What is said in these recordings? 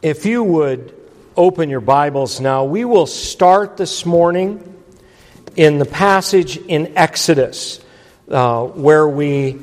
If you would open your Bibles now, we will start this morning in the passage in Exodus, where we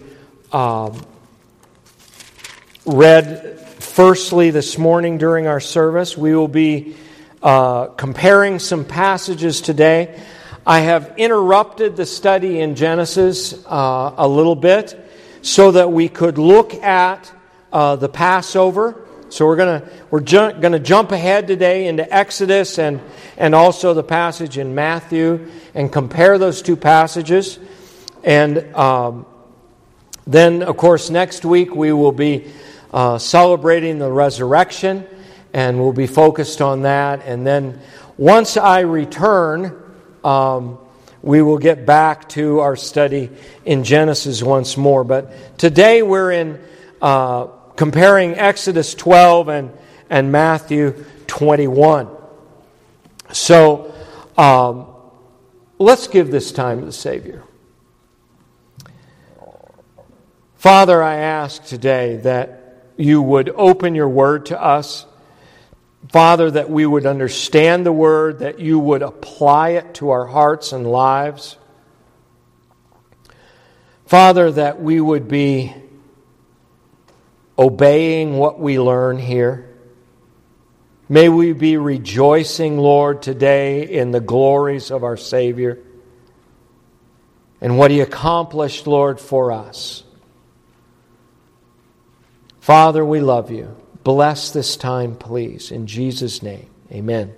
read firstly this morning during our service. We will be comparing some passages today. I have interrupted the study in Genesis a little bit so that we could look at the Passover. So we're going to jump ahead today into Exodus and also the passage in Matthew and compare those two passages. And then, of course, next week we will be celebrating the resurrection, and we'll be focused on that. And then once I return, we will get back to our study in Genesis once more. But today we're in comparing Exodus 12 and Matthew 21. So let's give this time to the Savior. Father, I ask today that you would open your word to us. Father, that we would understand the word, that you would apply it to our hearts and lives. Father, that we would be obeying what we learn here. May we be rejoicing, Lord, today in the glories of our Savior and what He accomplished, Lord, for us. Father, we love you. Bless this time, please. In Jesus' name, amen.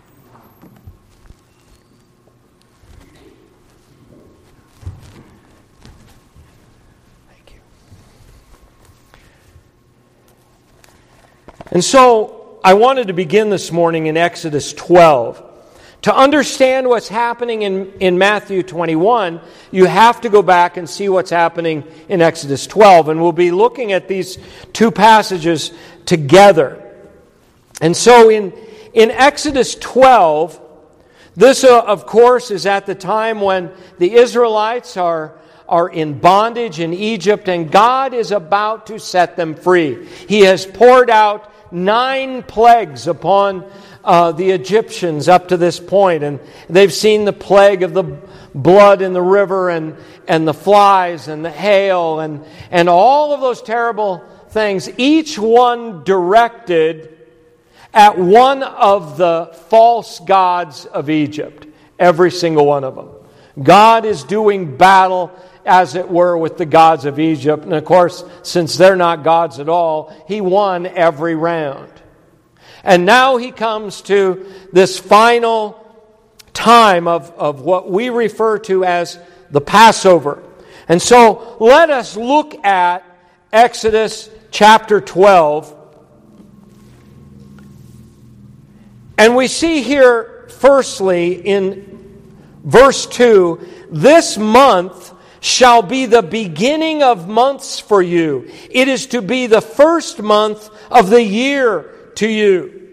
And so I wanted to begin this morning in Exodus 12. To understand what's happening in Matthew 21, you have to go back and see what's happening in Exodus 12. And we'll be looking at these two passages together. And so in Exodus 12, this, of course, is at the time when the Israelites are in bondage in Egypt, and God is about to set them free. He has poured out 9 plagues upon the Egyptians up to this point, and they've seen the plague of the blood in the river and the flies and the hail and all of those terrible things, each one directed at one of the false gods of Egypt, every single one of them. God is doing battle, as it were, with the gods of Egypt. And of course, since they're not gods at all, He won every round. And now He comes to this final time of what we refer to as the Passover. And so let us look at Exodus chapter 12. And we see here, firstly, in verse 2, this month shall be the beginning of months for you. It is to be the first month of the year to you.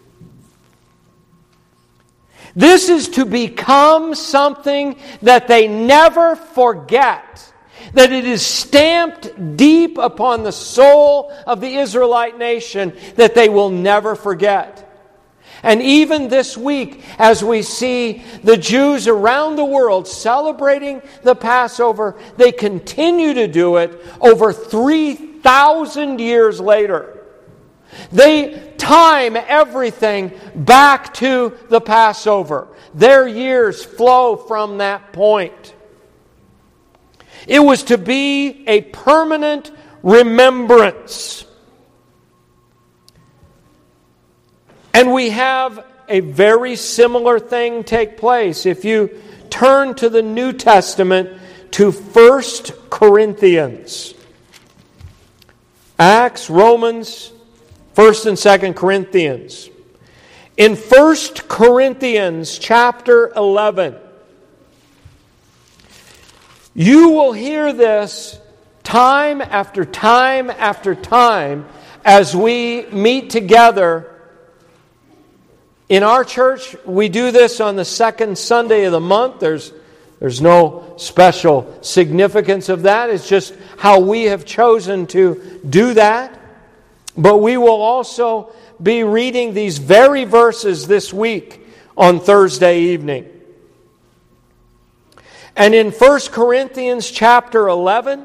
This is to become something that they never forget, that it is stamped deep upon the soul of the Israelite nation, that they will never forget. And even this week, as we see the Jews around the world celebrating the Passover, they continue to do it over 3,000 years later. They time everything back to the Passover. Their years flow from that point. It was to be a permanent remembrance. And we have a very similar thing take place. If you turn to the New Testament to 1 Corinthians. Acts, Romans, 1 and 2 Corinthians. In 1 Corinthians chapter 11, you will hear this time after time after time as we meet together. In our church, we do this on the second Sunday of the month. There's no special significance of that. It's just how we have chosen to do that. But we will also be reading these very verses this week on Thursday evening. And in 1 Corinthians chapter 11,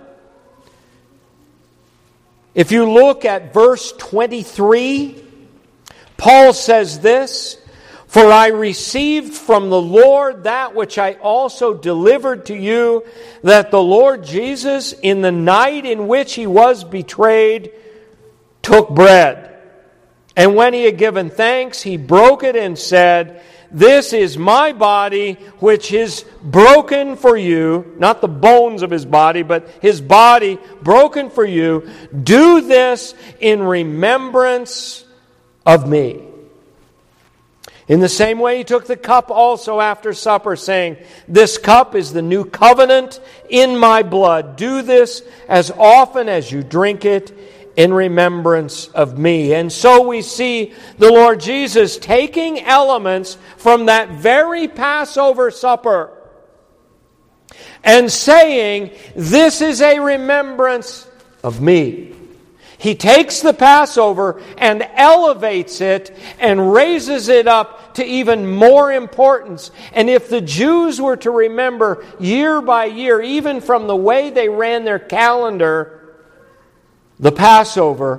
if you look at verse 23, Paul says this, "For I received from the Lord that which I also delivered to you, that the Lord Jesus, in the night in which He was betrayed, took bread. And when He had given thanks, He broke it and said, 'This is my body, which is broken for you,'" not the bones of His body, but His body broken for you. "Do this in remembrance of me." In the same way, He took the cup also after supper, saying, "This cup is the new covenant in my blood. Do this as often as you drink it in remembrance of me." And so we see the Lord Jesus taking elements from that very Passover supper and saying, "This is a remembrance of me." He takes the Passover and elevates it and raises it up to even more importance. And if the Jews were to remember year by year, even from the way they ran their calendar, the Passover,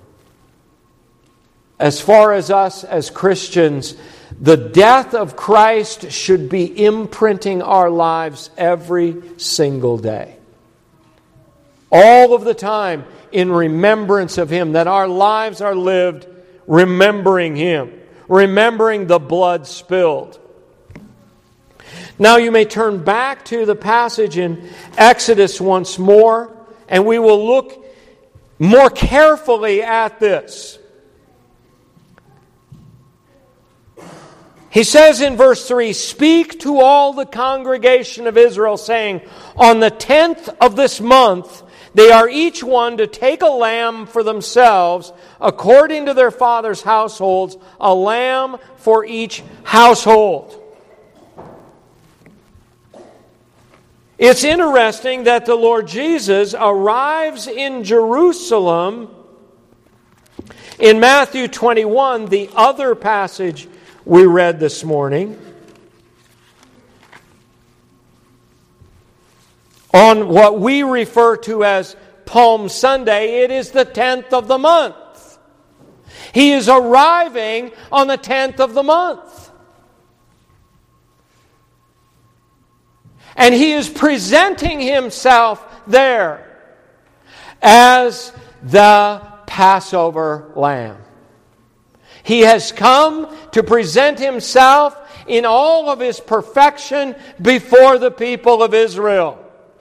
as far as us as Christians, the death of Christ should be imprinting our lives every single day. All of the time in remembrance of Him, that our lives are lived remembering Him, remembering the blood spilled. Now you may turn back to the passage in Exodus once more, and we will look more carefully at this. He says in verse 3, "Speak to all the congregation of Israel, saying, on the 10th of this month, they are each one to take a lamb for themselves, according to their father's households, a lamb for each household." It's interesting that the Lord Jesus arrives in Jerusalem in Matthew 21, the other passage we read this morning, on what we refer to as Palm Sunday. It is the 10th of the month. He is arriving on the 10th of the month. And He is presenting Himself there as the Passover lamb. He has come to present Himself in all of His perfection before the people of Israel.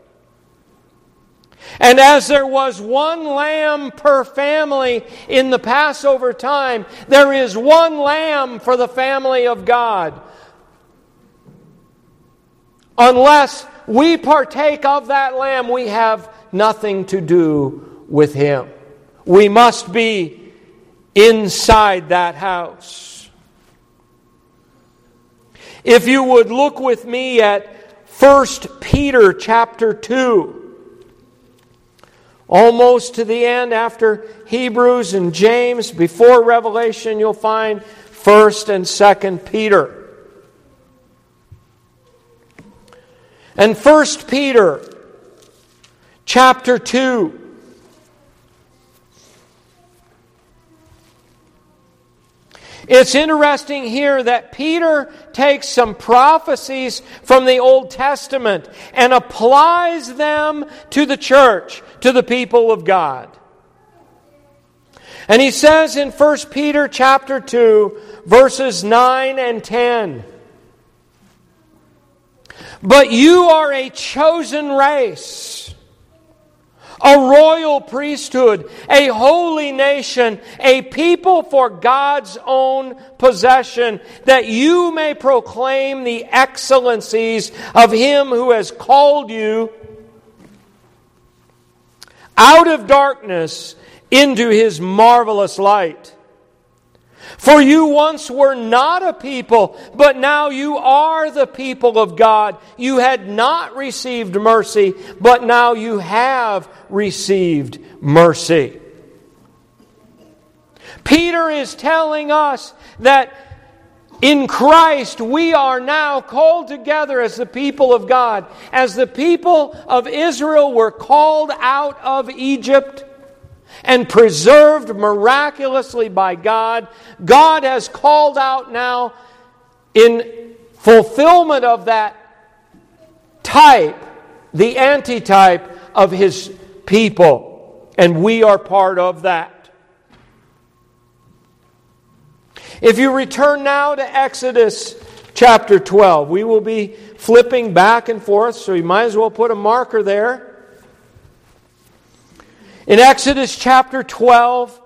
And as there was one lamb per family in the Passover time, there is one lamb for the family of God. Unless we partake of that lamb, we have nothing to do with Him. We must be inside that house. If you would look with me at 1 Peter chapter 2. Almost to the end, after Hebrews and James, before Revelation, you'll find 1 and 2 Peter. And 1 Peter chapter 2. It's interesting here that Peter takes some prophecies from the Old Testament and applies them to the church, to the people of God. And he says in 1 Peter chapter 2, verses 9 and 10, "But you are a chosen race, a royal priesthood, a holy nation, a people for God's own possession, that you may proclaim the excellencies of Him who has called you out of darkness into His marvelous light. For you once were not a people, but now you are the people of God. You had not received mercy, but now you have received mercy. Peter is telling us that in Christ we are now called together as the people of God. As the people of Israel were called out of Egypt and preserved miraculously by God, God has called out now in fulfillment of that type, the antitype of His people. And we are part of that. If you return now to Exodus chapter 12, we will be flipping back and forth, so you might as well put a marker there. In Exodus chapter 12,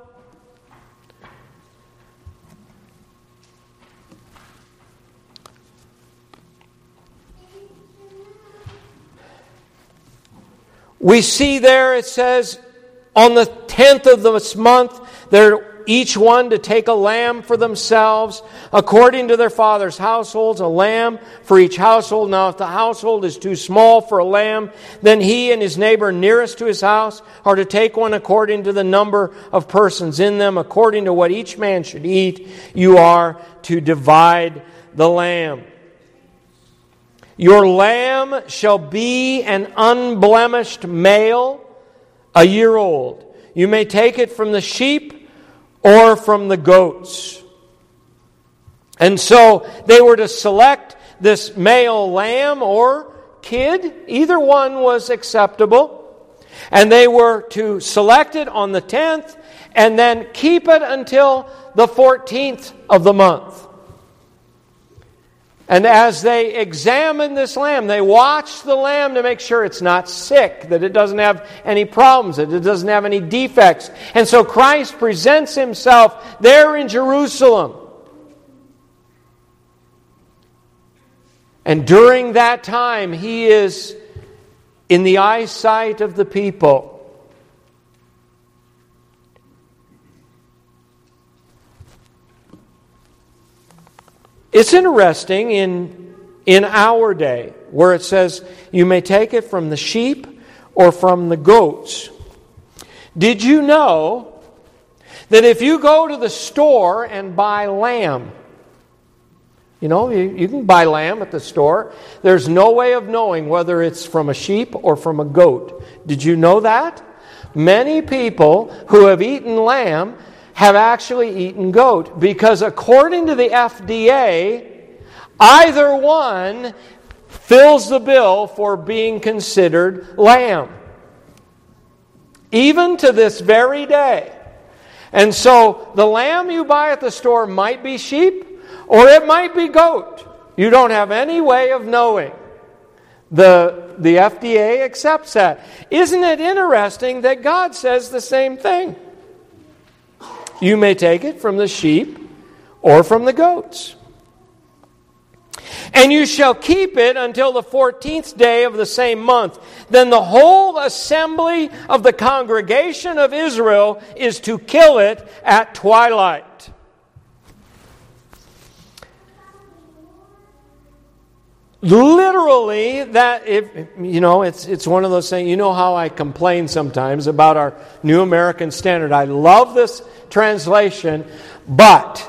we see there it says, on the 10th of this month, they're each one to take a lamb for themselves, according to their father's households, a lamb for each household. Now, if the household is too small for a lamb, then he and his neighbor nearest to his house are to take one according to the number of persons in them, according to what each man should eat. You are to divide the lamb. Your lamb shall be an unblemished male, a year old. You may take it from the sheep or from the goats. And so they were to select this male lamb or kid. Either one was acceptable. And they were to select it on the 10th and then keep it until the 14th of the month. And as they examine this lamb, they watch the lamb to make sure it's not sick, that it doesn't have any problems, that it doesn't have any defects. And so Christ presents Himself there in Jerusalem. And during that time, He is in the eyesight of the people. It's interesting in our day where it says you may take it from the sheep or from the goats. Did you know that if you go to the store and buy lamb, you can buy lamb at the store, there's no way of knowing whether it's from a sheep or from a goat. Did you know that? Many people who have eaten lamb have actually eaten goat, because according to the FDA, either one fills the bill for being considered lamb. Even to this very day. And so the lamb you buy at the store might be sheep or it might be goat. You don't have any way of knowing. The FDA accepts that. Isn't it interesting that God says the same thing? You may take it from the sheep or from the goats. And you shall keep it until the 14th day of the same month. Then the whole assembly of the congregation of Israel is to kill it at twilight. Literally, it's one of those things. You know how I complain sometimes about our New American Standard. I love this translation, but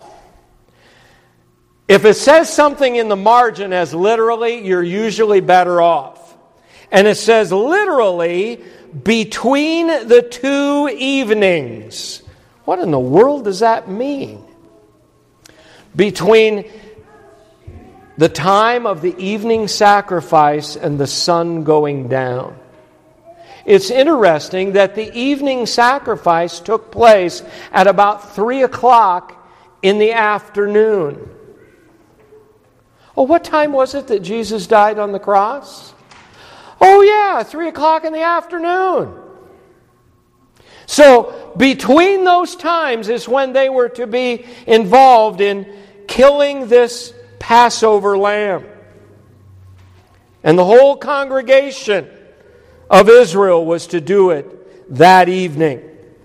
if it says something in the margin as literally, you're usually better off. And it says literally, between the two evenings. What in the world does that mean? Between the time of the evening sacrifice and the sun going down. It's interesting that the evening sacrifice took place at about 3 o'clock in the afternoon. Oh, what time was it that Jesus died on the cross? Oh yeah, 3 o'clock in the afternoon. So between those times is when they were to be involved in killing this Passover lamb. And the whole congregation of Israel was to do it that evening.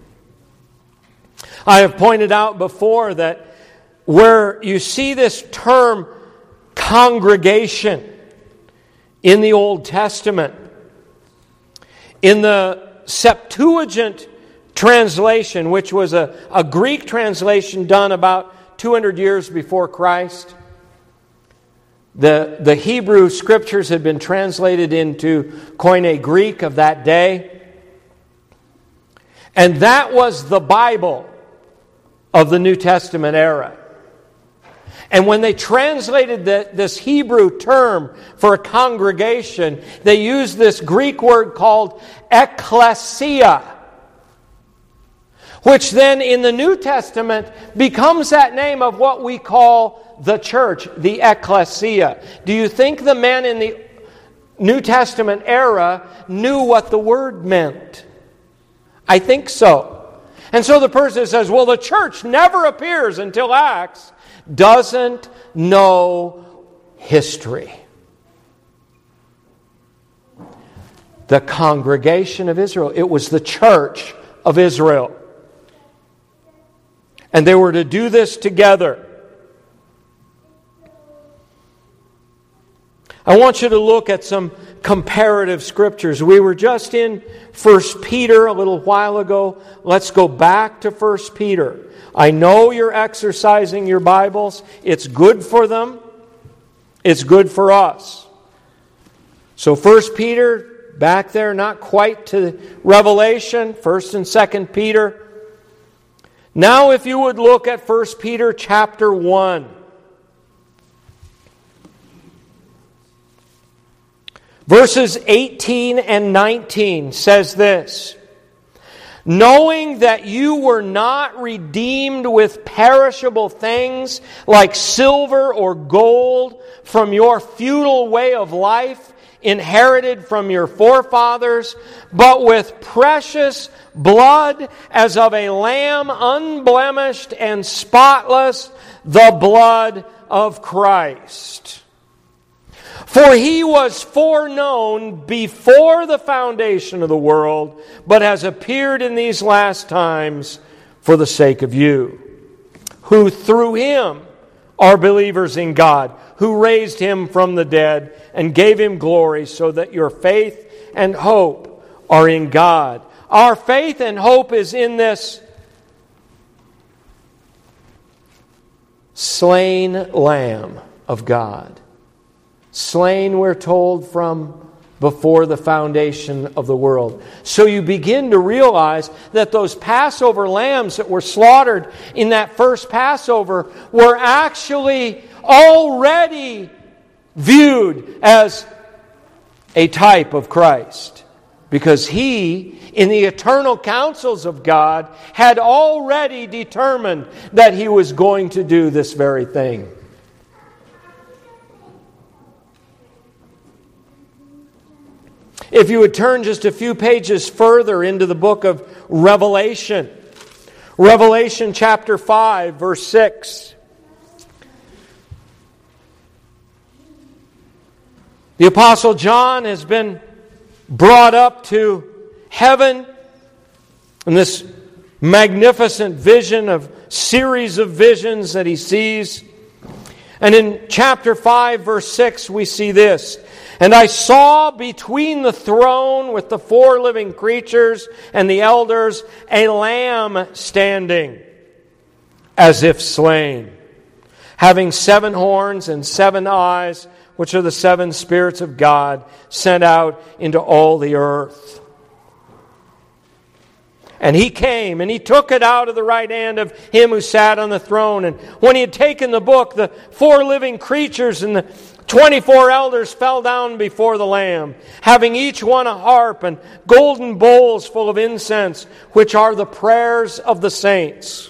I have pointed out before that where you see this term congregation in the Old Testament, in the Septuagint translation, which was a Greek translation done about 200 years before Christ. The Hebrew Scriptures had been translated into Koine Greek of that day. And that was the Bible of the New Testament era. And when they translated this Hebrew term for a congregation, they used this Greek word called ekklesia, which then in the New Testament becomes that name of what we call the church, the ekklesia. Do you think the men in the New Testament era knew what the word meant? I think so. And so the person says, well, the church never appears until Acts, doesn't know history. The congregation of Israel, it was the church of Israel. And they were to do this together. I want you to look at some comparative scriptures. We were just in 1 Peter a little while ago. Let's go back to 1 Peter. I know you're exercising your Bibles. It's good for them. It's good for us. So 1 Peter, back there, not quite to Revelation, 1 and 2 Peter. Now if you would look at 1 Peter chapter 1. Verses 18 and 19 says this: knowing that you were not redeemed with perishable things like silver or gold from your futile way of life inherited from your forefathers, but with precious blood as of a lamb unblemished and spotless, the blood of Christ. For he was foreknown before the foundation of the world, but has appeared in these last times for the sake of you, who through him are believers in God, who raised him from the dead and gave him glory, so that your faith and hope are in God. Our faith and hope is in this slain Lamb of God. Slain, we're told, from before the foundation of the world. So you begin to realize that those Passover lambs that were slaughtered in that first Passover were actually already viewed as a type of Christ. Because He, in the eternal counsels of God, had already determined that He was going to do this very thing. If you would turn just a few pages further into the book of Revelation. Revelation chapter 5, verse 6. The Apostle John has been brought up to heaven in this magnificent vision of series of visions that he sees. And in chapter 5, verse 6, we see this. And I saw between the throne with the four living creatures and the elders a lamb standing as if slain, having 7 horns and 7 eyes, which are the 7 spirits of God sent out into all the earth. And he came, and he took it out of the right hand of him who sat on the throne. And when he had taken the book, the 4 living creatures and the 24 elders fell down before the Lamb, having each one a harp and golden bowls full of incense, which are the prayers of the saints.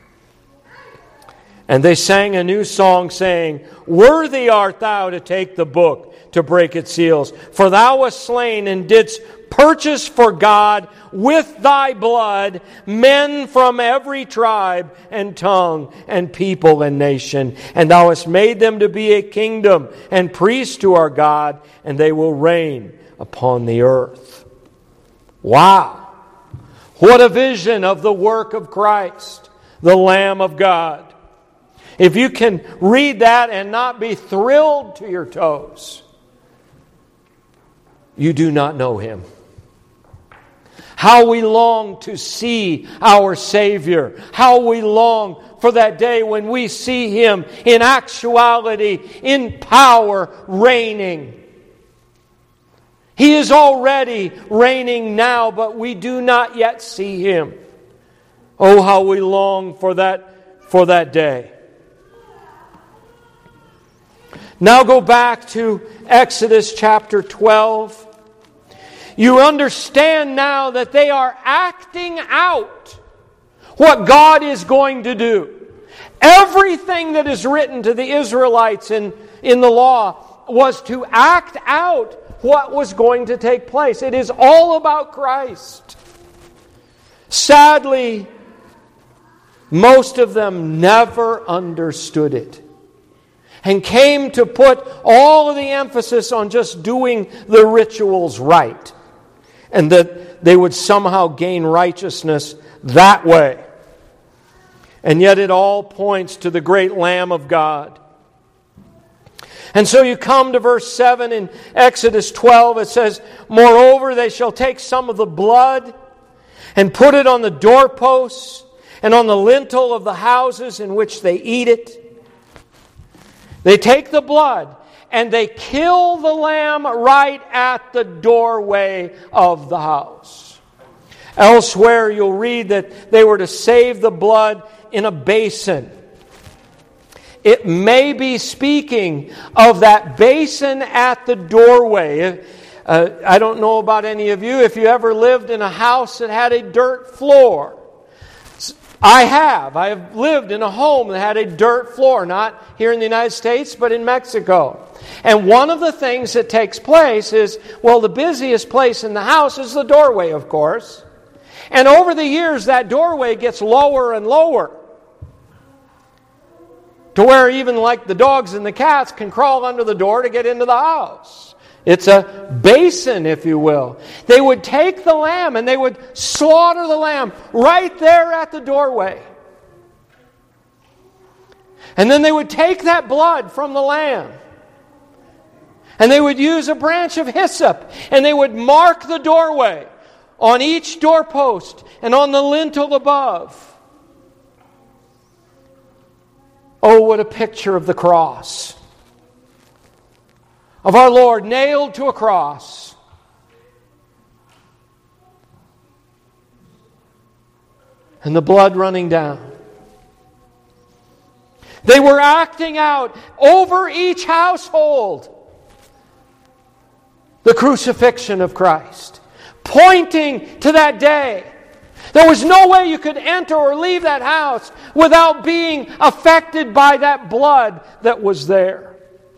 And they sang a new song, saying, Worthy art thou to take the book, to break its seals. For thou wast slain and didst purchase for God with thy blood men from every tribe and tongue and people and nation. And thou hast made them to be a kingdom and priests to our God, and they will reign upon the earth. Wow! What a vision of the work of Christ, the Lamb of God. If you can read that and not be thrilled to your toes, you do not know Him. How we long to see our Savior. How we long for that day when we see Him in actuality, in power, reigning. He is already reigning now, but we do not yet see Him. Oh, how we long for that day. Now go back to Exodus chapter 12. You understand now that they are acting out what God is going to do. Everything that is written to the Israelites in the law was to act out what was going to take place. It is all about Christ. Sadly, most of them never understood it and came to put all of the emphasis on just doing the rituals right, and that they would somehow gain righteousness that way. And yet it all points to the great Lamb of God. And so you come to verse 7 in Exodus 12. It says, "Moreover, they shall take some of the blood and put it on the doorposts and on the lintel of the houses in which they eat it." They take the blood and they kill the lamb right at the doorway of the house. Elsewhere you'll read that they were to save the blood in a basin. It may be speaking of that basin at the doorway. I don't know about any of you, if you ever lived in a house that had a dirt floor. I have lived in a home that had a dirt floor, not here in the United States, but in Mexico. And one of the things that takes place is, well, the busiest place in the house is the doorway, of course. And over the years, that doorway gets lower and lower, to where even like the dogs and the cats can crawl under the door to get into the house. It's a basin, if you will. They would take the lamb and they would slaughter the lamb right there at the doorway. And then they would take that blood from the lamb and they would use a branch of hyssop and they would mark the doorway on each doorpost and on the lintel above. Oh, what a picture of the cross. Of our Lord nailed to a cross. And the blood running down. They were acting out over each household the crucifixion of Christ, pointing to that day. There was no way you could enter or leave that house without being affected by that blood that was there.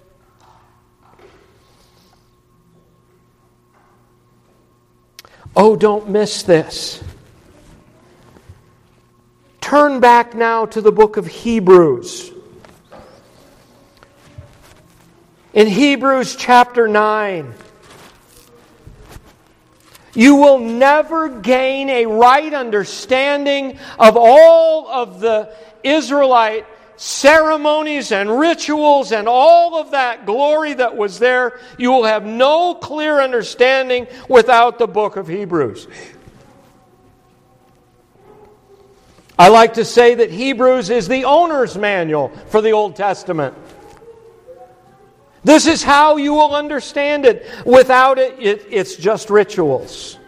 Oh, don't miss this. Turn back now to the book of Hebrews. In Hebrews chapter 9, you will never gain a right understanding of all of the Israelite ceremonies and rituals and all of that glory that was there. You will have no clear understanding without the book of Hebrews. I like to say that Hebrews is the owner's manual for the Old Testament. This is how you will understand it. Without it, it's just rituals.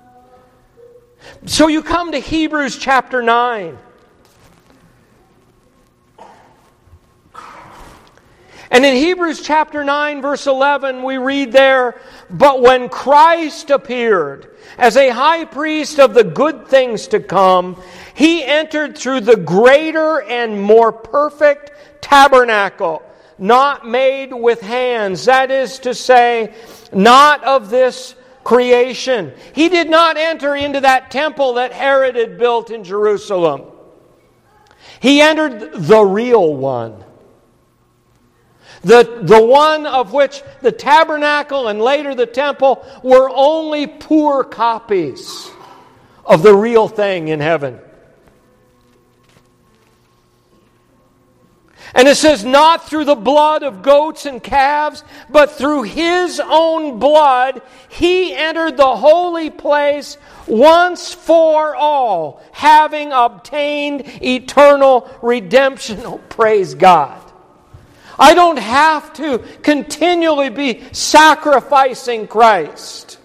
So you come to Hebrews chapter 9. And in Hebrews chapter 9, verse 11, we read there, "But when Christ appeared as a high priest of the good things to come, He entered through the greater and more perfect tabernacle, not made with hands," that is to say, not of this creation. He did not enter into that temple that Herod had built in Jerusalem. He entered the real one. The one of which the tabernacle and later the temple were only poor copies of the real thing in heaven. And it says, not through the blood of goats and calves, but through His own blood, He entered the holy place once for all, having obtained eternal redemption. Oh, praise God. I don't have to continually be sacrificing Christ.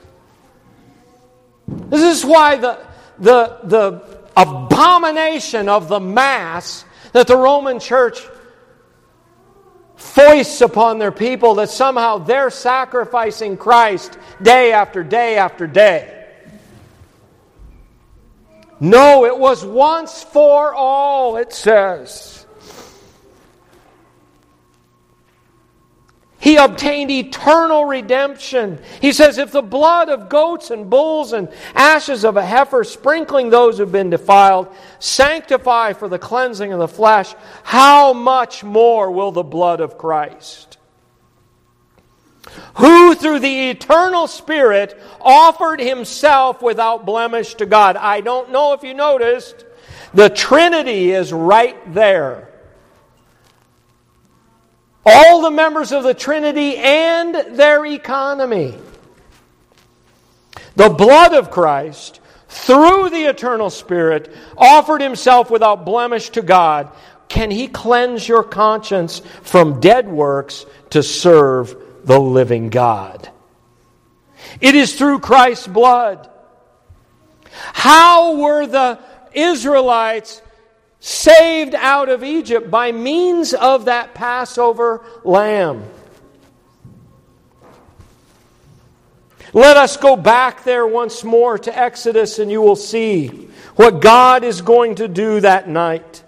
This is why the abomination of the Mass that the Roman Church foists upon their people, that somehow they're sacrificing Christ day after day after day. No, it was once for all, it says. He obtained eternal redemption. He says, if the blood of goats and bulls and ashes of a heifer, sprinkling those who've been defiled, sanctify for the cleansing of the flesh, how much more will the blood of Christ, who through the eternal Spirit offered Himself without blemish to God. I don't know if you noticed, the Trinity is right there. All the members of the Trinity and their economy. The blood of Christ, through the eternal Spirit, offered Himself without blemish to God. Can He cleanse your conscience from dead works to serve the living God? It is through Christ's blood. How were the Israelites saved out of Egypt? By means of that Passover lamb. Let us go back there once more to Exodus, and you will see what God is going to do that night.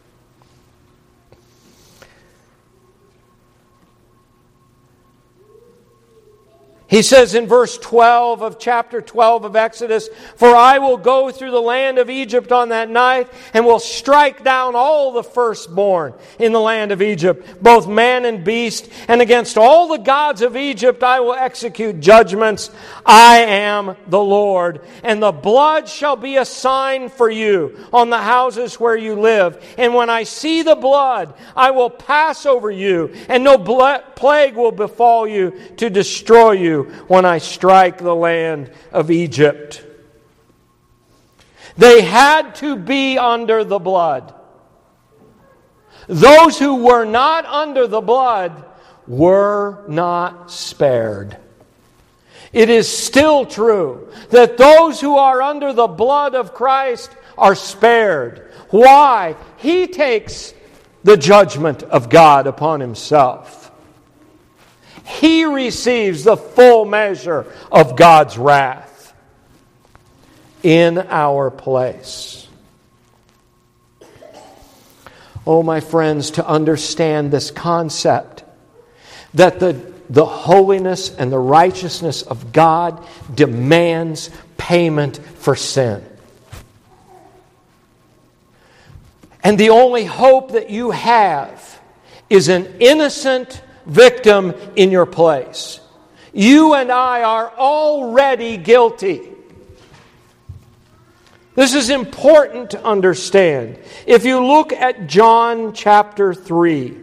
He says in verse 12 of chapter 12 of Exodus, for I will go through the land of Egypt on that night, and will strike down all the firstborn in the land of Egypt, both man and beast, and against all the gods of Egypt I will execute judgments. I am the Lord. And the blood shall be a sign for you on the houses where you live. And when I see the blood, I will pass over you, and no plague will befall you to destroy you when I strike the land of Egypt. They had to be under the blood. Those who were not under the blood were not spared. It is still true that those who are under the blood of Christ are spared. Why? He takes the judgment of God upon Himself. He receives the full measure of God's wrath in our place. Oh, my friends, to understand this concept that the holiness and the righteousness of God demands payment for sin. And the only hope that you have is an innocent victim in your place. You and I are already guilty. This is important to understand. If you look at John chapter 3,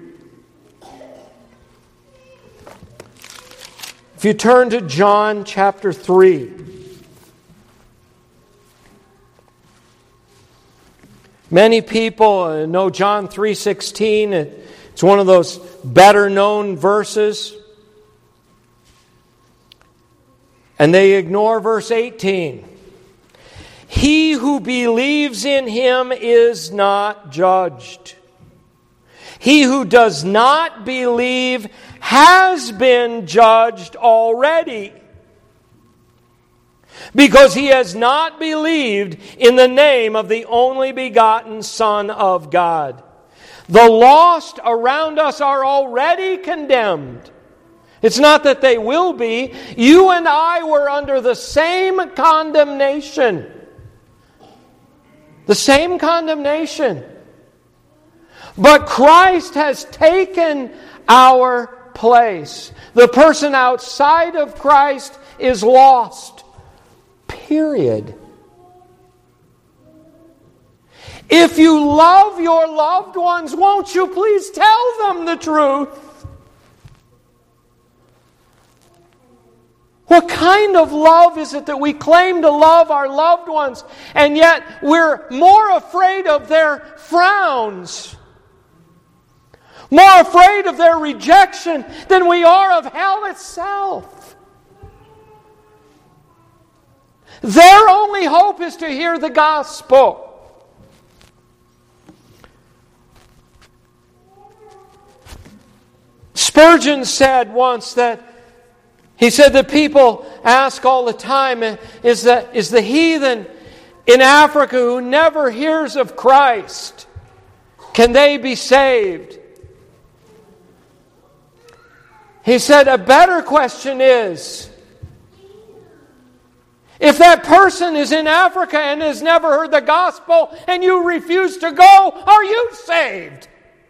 if you turn to John chapter 3, many people know John 3:16. It's one of those better known verses. And they ignore verse 18. He who believes in Him is not judged. He who does not believe has been judged already, because he has not believed in the name of the only begotten Son of God. The lost around us are already condemned. It's not that they will be. You and I were under the same condemnation. The same condemnation. But Christ has taken our place. The person outside of Christ is lost. Period. If you love your loved ones, won't you please tell them the truth? What kind of love is it that we claim to love our loved ones, and yet we're more afraid of their frowns, more afraid of their rejection than we are of hell itself? Their only hope is to hear the gospel. Spurgeon said once that he said that people ask all the time, is the heathen in Africa who never hears of Christ, can they be saved? He said a better question is, if that person is in Africa and has never heard the gospel and you refuse to go, are you saved?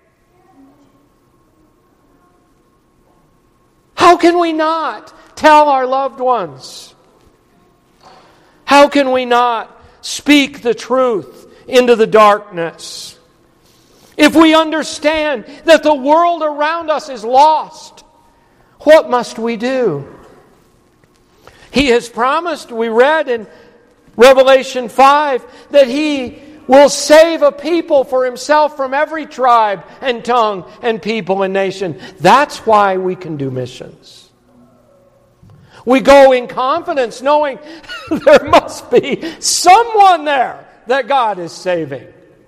How can we not tell our loved ones? How can we not speak the truth into the darkness? If we understand that the world around us is lost, what must we do? He has promised, we read in Revelation 5, that He will save a people for Himself from every tribe and tongue and people and nation. That's why we can do missions. We go in confidence knowing there must be someone there that God is saving.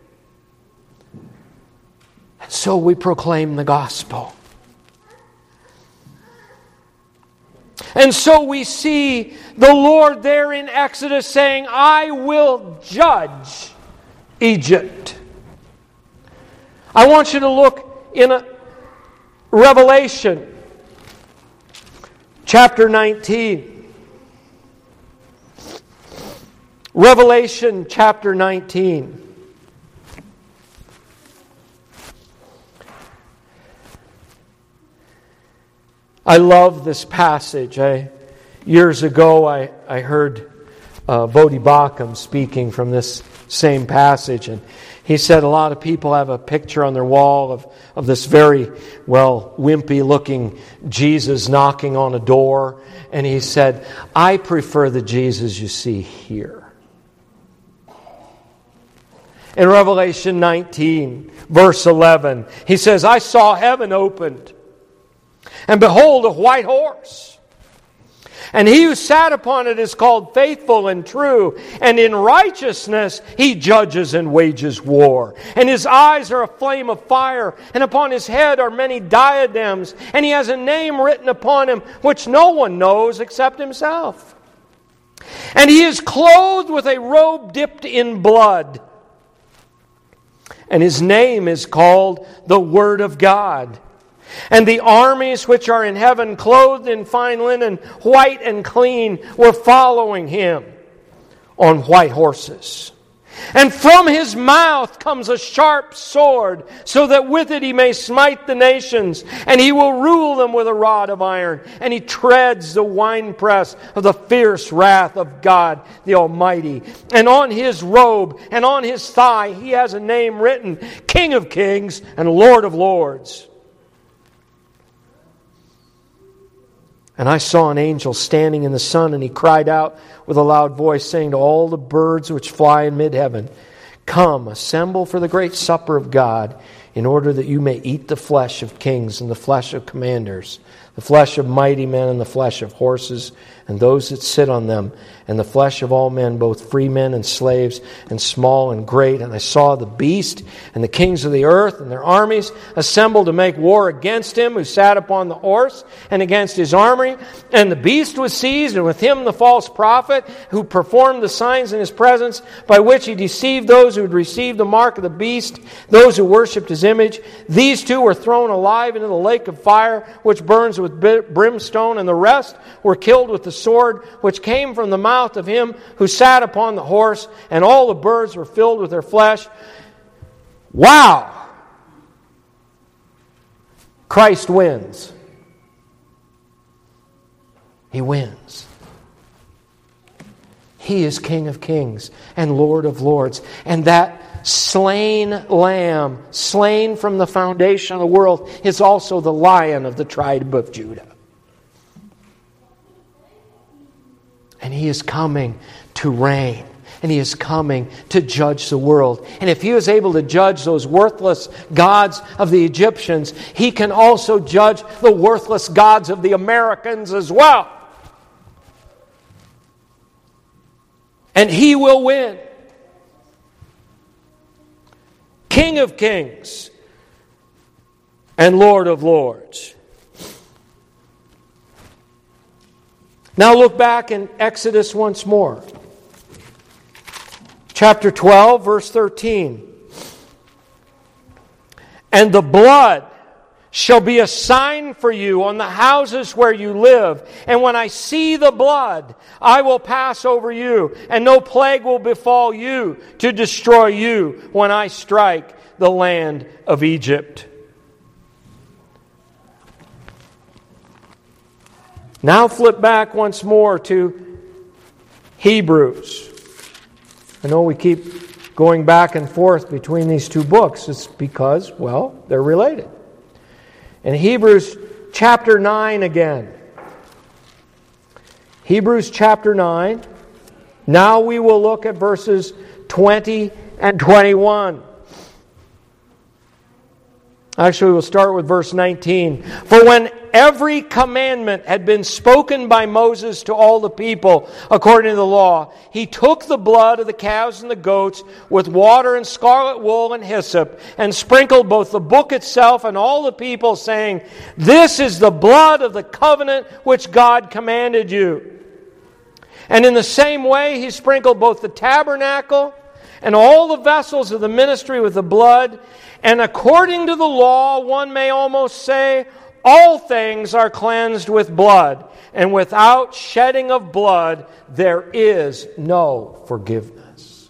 And so we proclaim the gospel. And so we see the Lord there in Exodus saying, I will judge Egypt. I want you to look in Revelation chapter 19. Revelation chapter 19. I love this passage. Years ago, I heard Bodhi Bacham speaking from this same passage, and he said a lot of people have a picture on their wall of this very, wimpy-looking Jesus knocking on a door, and he said, I prefer the Jesus you see here. In Revelation 19, verse 11, he says, I saw heaven opened, and behold, a white horse. And he who sat upon it is called Faithful and True, and in righteousness he judges and wages war. And his eyes are a flame of fire, and upon his head are many diadems, and he has a name written upon him which no one knows except himself. And he is clothed with a robe dipped in blood, and his name is called the Word of God. And the armies which are in heaven, clothed in fine linen, white and clean, were following him on white horses. And from his mouth comes a sharp sword, so that with it he may smite the nations, and he will rule them with a rod of iron, and he treads the winepress of the fierce wrath of God the Almighty. And on his robe and on his thigh he has a name written, King of Kings and Lord of Lords. And I saw an angel standing in the sun, and he cried out with a loud voice, saying to all the birds which fly in mid-heaven, Come, assemble for the great supper of God, in order that you may eat the flesh of kings and the flesh of commanders, the flesh of mighty men and the flesh of horses and those that sit on them, and the flesh of all men, both free men and slaves, and small and great. And I saw the beast and the kings of the earth and their armies assembled to make war against him who sat upon the horse and against his army. And the beast was seized, and with him the false prophet who performed the signs in his presence, by which he deceived those who had received the mark of the beast, those who worshipped his image. These two were thrown alive into the lake of fire, which burns with brimstone, and the rest were killed with the sword which came from the mouth of him who sat upon the horse, and all the birds were filled with their flesh. Wow! Christ wins. He wins. He is King of Kings and Lord of Lords. And that slain lamb, slain from the foundation of the world, is also the Lion of the tribe of Judah. And He is coming to reign. And He is coming to judge the world. And if He was able to judge those worthless gods of the Egyptians, He can also judge the worthless gods of the Americans as well. And He will win. King of kings and Lord of lords. Now look back in Exodus once more. Chapter 12, verse 13. And the blood shall be a sign for you on the houses where you live. And when I see the blood, I will pass over you, and no plague will befall you to destroy you when I strike the land of Egypt. Now flip back once more to Hebrews. I know we keep going back and forth between these two books. It's because, well, they're related. In Hebrews chapter 9 again. Hebrews chapter 9. Now we will look at verses 20 and 21. Actually, we'll start with verse 19. For when every commandment had been spoken by Moses to all the people according to the law, he took the blood of the calves and the goats with water and scarlet wool and hyssop and sprinkled both the book itself and all the people, saying, This is the blood of the covenant which God commanded you. And in the same way he sprinkled both the tabernacle and all the vessels of the ministry with the blood. And according to the law, one may almost say, all things are cleansed with blood, and without shedding of blood, there is no forgiveness.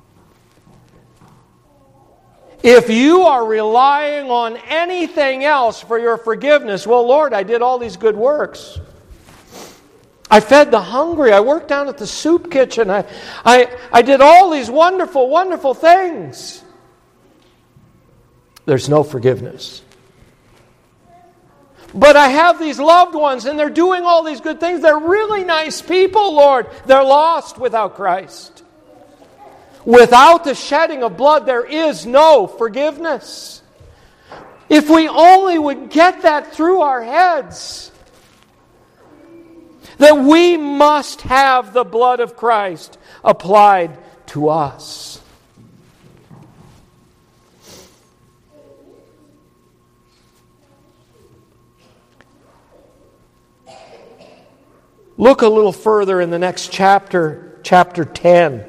If you are relying on anything else for your forgiveness, well, Lord, I did all these good works. I fed the hungry. I worked down at the soup kitchen. I did all these wonderful, wonderful things. There's no forgiveness. But I have these loved ones and they're doing all these good things. They're really nice people, Lord. They're lost without Christ. Without the shedding of blood, there is no forgiveness. If we only would get that through our heads, that we must have the blood of Christ applied to us. Look a little further in the next chapter, chapter 10.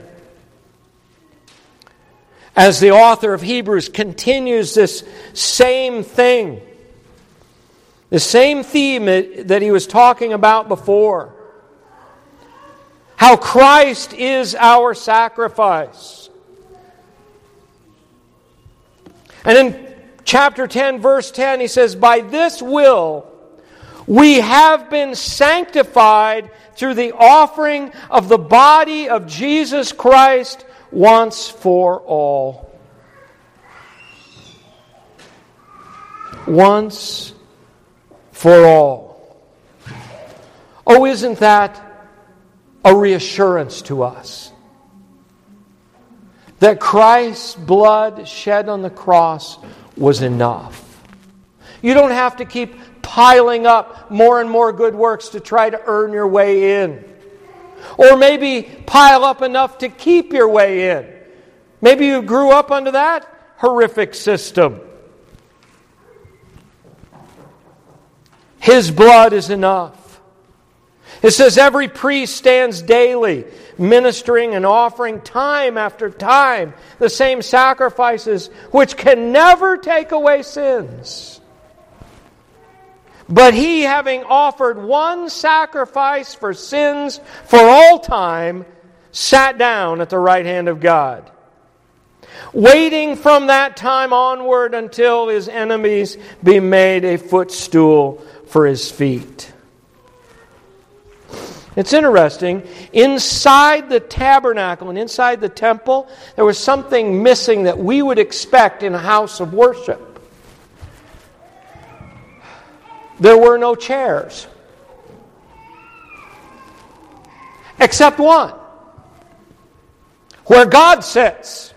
As the author of Hebrews continues this same thing, the same theme that he was talking about before. How Christ is our sacrifice. And in chapter 10, verse 10, he says, By this will we have been sanctified through the offering of the body of Jesus Christ once for all. Once for all. Oh, isn't that a reassurance to us? That Christ's blood shed on the cross was enough. You don't have to keep piling up more and more good works to try to earn your way in. Or maybe pile up enough to keep your way in. Maybe you grew up under that horrific system. His blood is enough. It says every priest stands daily, ministering and offering time after time the same sacrifices which can never take away sins. But he, having offered one sacrifice for sins for all time, sat down at the right hand of God, waiting from that time onward until his enemies be made a footstool for his feet. It's interesting. Inside the tabernacle and inside the temple, there was something missing that we would expect in a house of worship. There were no chairs. Except one. Where God sits.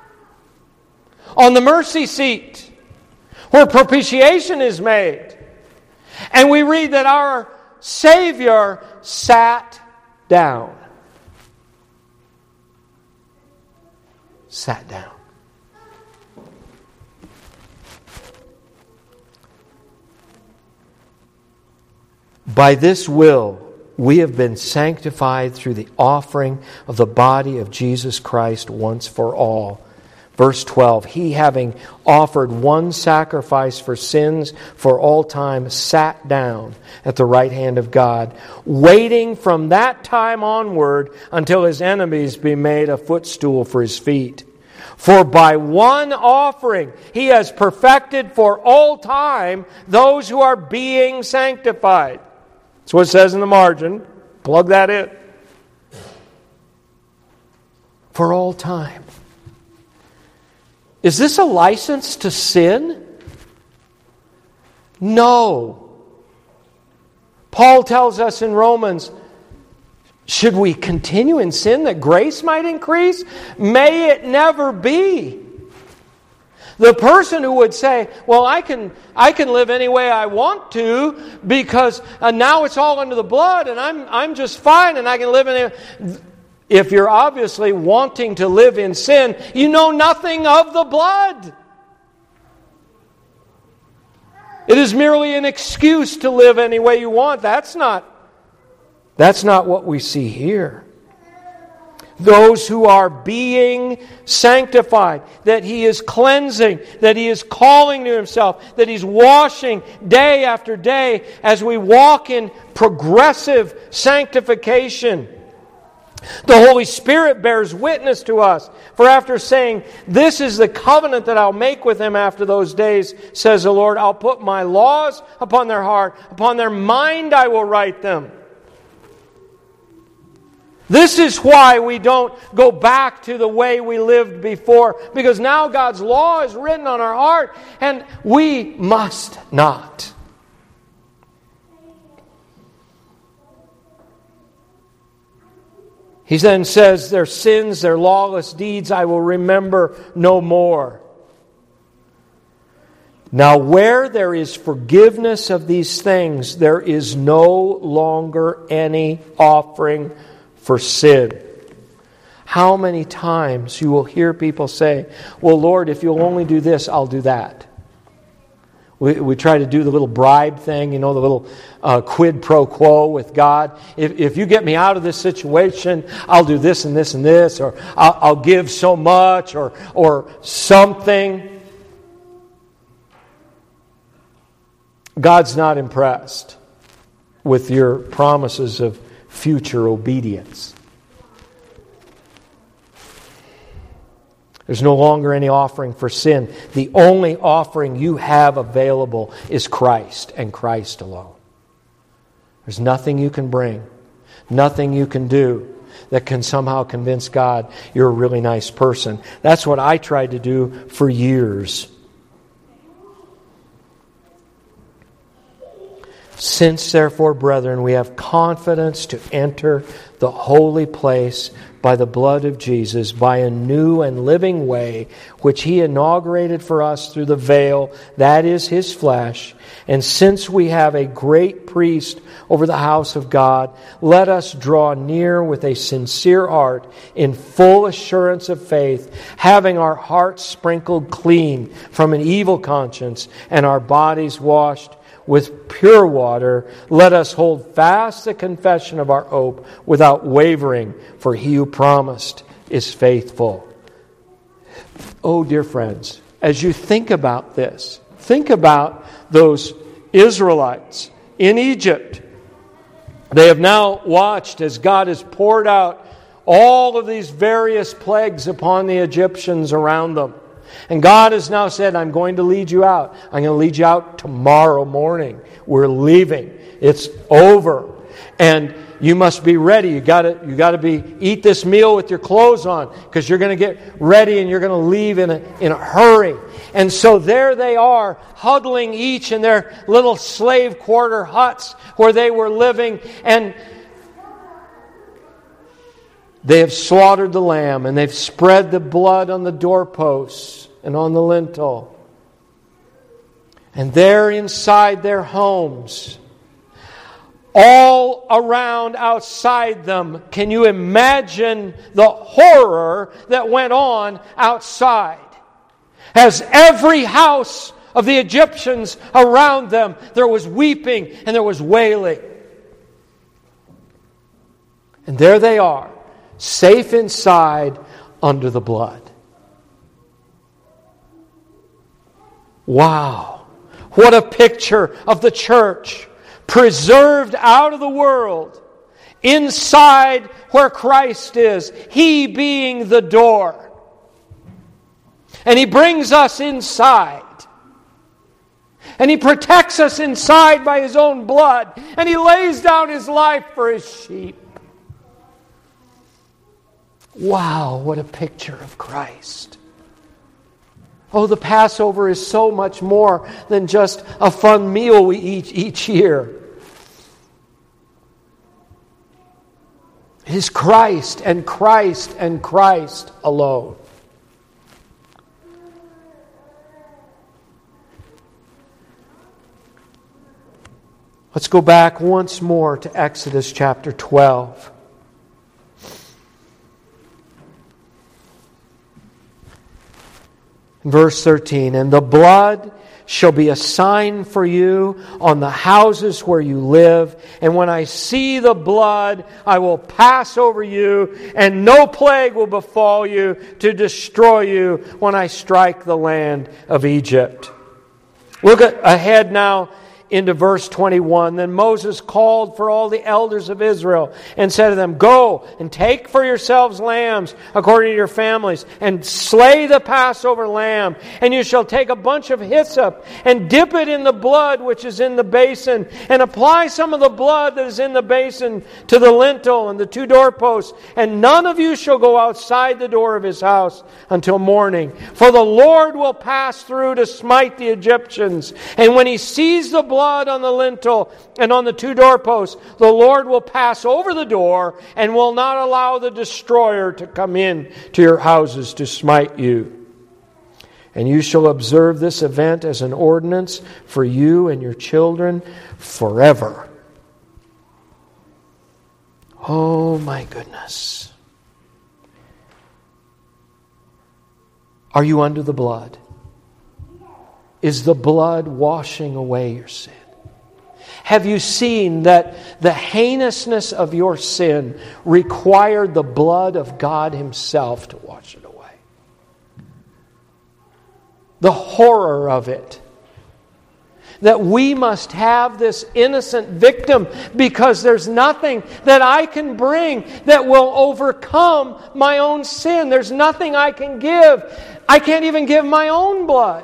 On the mercy seat. Where propitiation is made. And we read that our Savior sat down. Sat down. By this will, we have been sanctified through the offering of the body of Jesus Christ once for all. Verse 12, He having offered one sacrifice for sins for all time, sat down at the right hand of God, waiting from that time onward until His enemies be made a footstool for His feet. For by one offering He has perfected for all time those who are being sanctified. That's what it says in the margin. Plug that in. For all time. Is this a license to sin? No. Paul tells us in Romans, should we continue in sin that grace might increase? May it never be. The person who would say, well, I can live any way I want to because now it's all under the blood and I'm just fine and I can live in. If you're obviously wanting to live in sin, you know nothing of the blood. It is merely an excuse to live any way you want. That's not what we see here. Those who are being sanctified, that He is cleansing, that He is calling to Himself, that He's washing day after day as we walk in progressive sanctification. The Holy Spirit bears witness to us. For after saying, this is the covenant that I'll make with them after those days, says the Lord, I'll put my laws upon their heart, upon their mind I will write them. This is why we don't go back to the way we lived before, because now God's law is written on our heart, and we must not. He then says, their sins, their lawless deeds, I will remember no more. Now, where there is forgiveness of these things, there is no longer any offering for sin. How many times you will hear people say, well, Lord, if you'll only do this, I'll do that. We try to do the little bribe thing, the little quid pro quo with God. If you get me out of this situation, I'll do this and this and this, or I'll give so much, or something. God's not impressed with your promises of future obedience. There's no longer any offering for sin. The only offering you have available is Christ and Christ alone. There's nothing you can bring, nothing you can do that can somehow convince God you're a really nice person. That's what I tried to do for years. Since, therefore, brethren, we have confidence to enter the holy place by the blood of Jesus, by a new and living way, which He inaugurated for us through the veil, that is His flesh. And since we have a great priest over the house of God, let us draw near with a sincere heart, in full assurance of faith, having our hearts sprinkled clean from an evil conscience and our bodies washed with pure water. Let us hold fast the confession of our hope without wavering, for He who promised is faithful. Oh, dear friends, as you think about this, think about those Israelites in Egypt. They have now watched as God has poured out all of these various plagues upon the Egyptians around them. And God has now said, I'm going to lead you out. I'm going to lead you out tomorrow morning. We're leaving. It's over. And you must be ready. You got to eat this meal with your clothes on, because you're going to get ready and you're going to leave in a hurry. And so there they are, huddling each in their little slave quarter huts where they were living, and they have slaughtered the lamb, and they've spread the blood on the doorposts and on the lintel. And there inside their homes, all around outside them, can you imagine the horror that went on outside? As every house of the Egyptians around them, there was weeping and there was wailing. And there they are, safe inside under the blood. Wow. What a picture of the church, preserved out of the world, inside where Christ is, He being the door. And He brings us inside. And He protects us inside by His own blood. And He lays down His life for His sheep. Wow, what a picture of Christ. Oh, the Passover is so much more than just a fun meal we eat each year. It is Christ and Christ and Christ alone. Let's go back once more to Exodus chapter 12. Verse 13, and the blood shall be a sign for you on the houses where you live. And when I see the blood, I will pass over you, and no plague will befall you to destroy you when I strike the land of Egypt. Look ahead now into verse 21. Then Moses called for all the elders of Israel and said to them, go and take for yourselves lambs according to your families, and slay the Passover lamb. And you shall take a bunch of hyssop and dip it in the blood which is in the basin, and apply some of the blood that is in the basin to the lintel and the two doorposts. And none of you shall go outside the door of his house until morning. For the Lord will pass through to smite the Egyptians. And when He sees the blood on the lintel and on the two doorposts, the Lord will pass over the door and will not allow the destroyer to come in to your houses to smite you. And you shall observe this event as an ordinance for you and your children forever. Oh my goodness. Are you under the blood? Is the blood washing away your sin? Have you seen that the heinousness of your sin required the blood of God Himself to wash it away? The horror of it. That we must have this innocent victim because there's nothing that I can bring that will overcome my own sin. There's nothing I can give. I can't even give my own blood.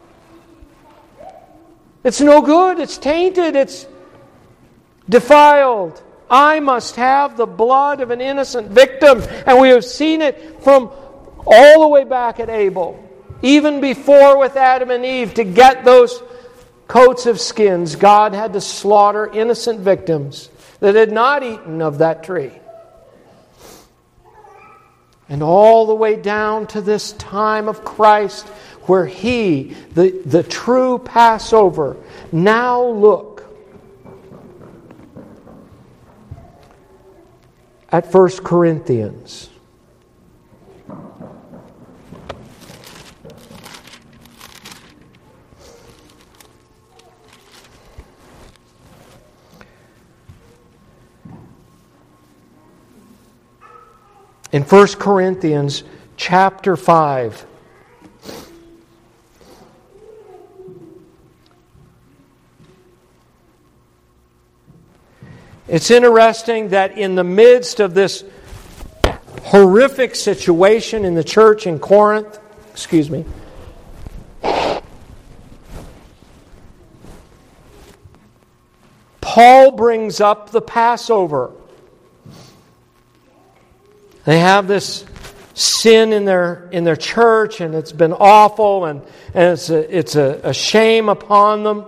It's no good. It's tainted. It's defiled. I must have the blood of an innocent victim. And we have seen it from all the way back at Abel. Even before with Adam and Eve, to get those coats of skins, God had to slaughter innocent victims that had not eaten of that tree. And all the way down to this time of Christ, where He, the true Passover, now look at 1 Corinthians. In 1 Corinthians chapter 5, it's interesting that in the midst of this horrific situation in the church in Corinth, Paul brings up the Passover. They have this sin in their church, and it's been awful, and it's a shame upon them.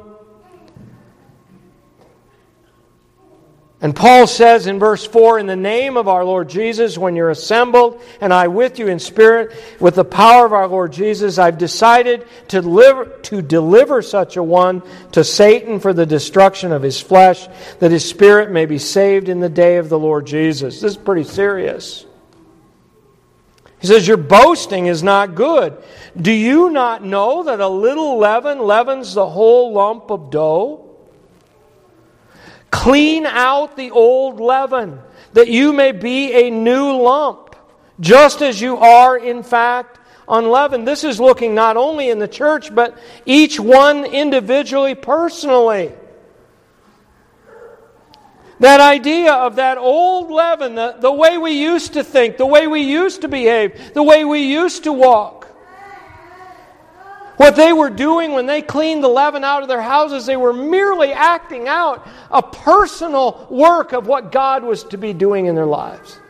And Paul says in verse 4, in the name of our Lord Jesus, when you're assembled, and I with you in spirit, with the power of our Lord Jesus, I've decided to deliver such a one to Satan for the destruction of his flesh, that his spirit may be saved in the day of the Lord Jesus. This is pretty serious. He says, your boasting is not good. Do you not know that a little leaven leavens the whole lump of dough? Clean out the old leaven, that you may be a new lump, just as you are, in fact, unleavened. This is looking not only in the church, but each one individually, personally. That idea of that old leaven, the way we used to think, the way we used to behave, the way we used to walk. What they were doing when they cleaned the leaven out of their houses, they were merely acting out a personal work of what God was to be doing in their lives.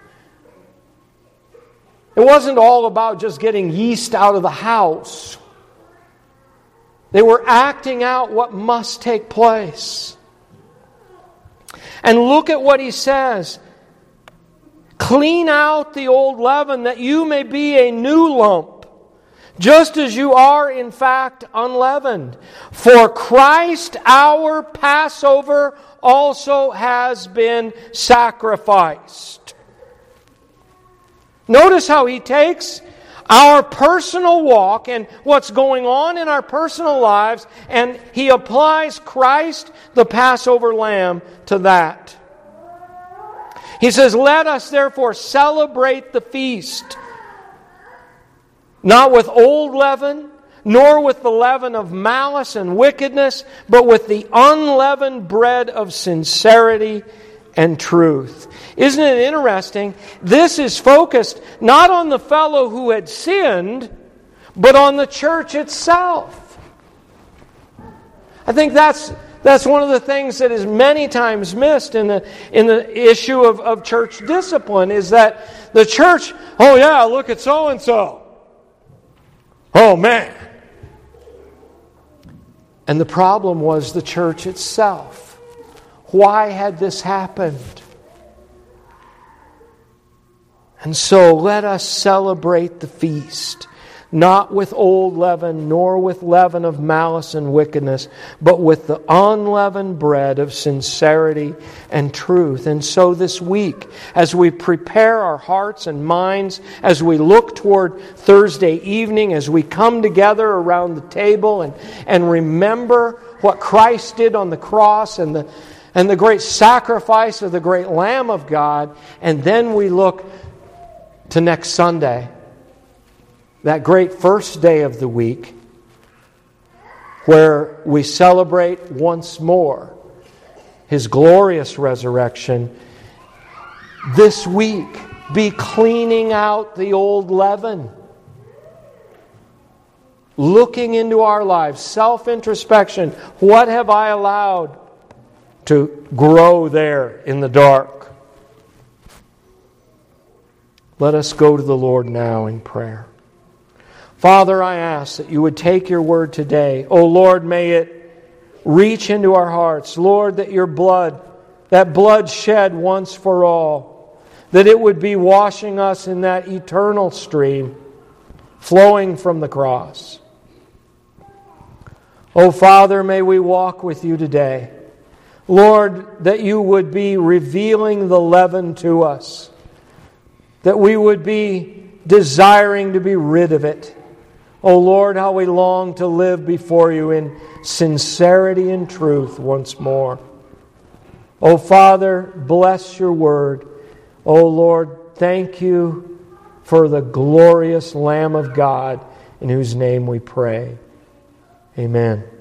It wasn't all about just getting yeast out of the house. They were acting out what must take place. And look at what he says. Clean out the old leaven, that you may be a new lump, just as you are, in fact, unleavened. For Christ, our Passover, also has been sacrificed. Notice how he takes our personal walk and what's going on in our personal lives, and he applies Christ, the Passover lamb, to that. He says, let us therefore celebrate the feast, not with old leaven, nor with the leaven of malice and wickedness, but with the unleavened bread of sincerity and truth. Isn't it interesting? This is focused not on the fellow who had sinned, but on the church itself. I think that's one of the things that is many times missed in the issue of church discipline, is that the church, oh yeah, look at so-and-so. Oh man. And the problem was the church itself. Why had this happened? And so let us celebrate the feast, not with old leaven, nor with leaven of malice and wickedness, but with the unleavened bread of sincerity and truth. And so this week, as we prepare our hearts and minds, as we look toward Thursday evening, as we come together around the table and remember what Christ did on the cross and the great sacrifice of the great Lamb of God, and then we look to next Sunday, that great first day of the week, where we celebrate once more His glorious resurrection. This week, be cleaning out the old leaven. Looking into our lives, self-introspection. What have I allowed to grow there in the dark? Let us go to the Lord now in prayer. Father, I ask that you would take your word today. Oh Lord, may it reach into our hearts. Lord, that your blood, that blood shed once for all, that it would be washing us in that eternal stream flowing from the cross. Oh Father, may we walk with you today. Lord, that you would be revealing the leaven to us, that we would be desiring to be rid of it. Oh Lord, how we long to live before you in sincerity and truth once more. Oh Father, bless your word. Oh Lord, thank you for the glorious Lamb of God in whose name we pray. Amen.